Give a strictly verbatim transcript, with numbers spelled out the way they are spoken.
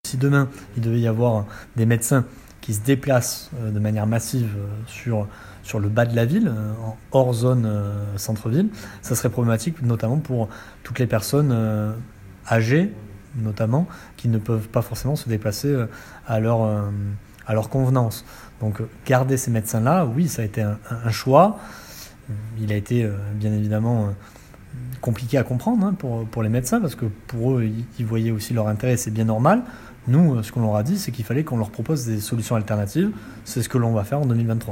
Si demain, il devait y avoir des médecins qui se déplacent euh, de manière massive euh, sur, sur le bas de la ville, euh, en- hors zone euh, centre-ville, ça serait problématique notamment pour toutes les personnes euh, âgées, notamment, qui ne peuvent pas forcément se déplacer euh, à leur, euh, à leur convenance. Donc euh, garder ces médecins-là, oui, ça a été un, un- un choix. Il a été euh, bien évidemment euh, compliqué à comprendre hein, pour, pour les médecins, parce que pour eux, ils, ils voyaient aussi leur intérêt, c'est bien normal. Nous, euh, ce qu'on leur a dit, c'est qu'il fallait qu'on leur propose des solutions alternatives. C'est ce que l'on va faire en deux mille vingt-trois.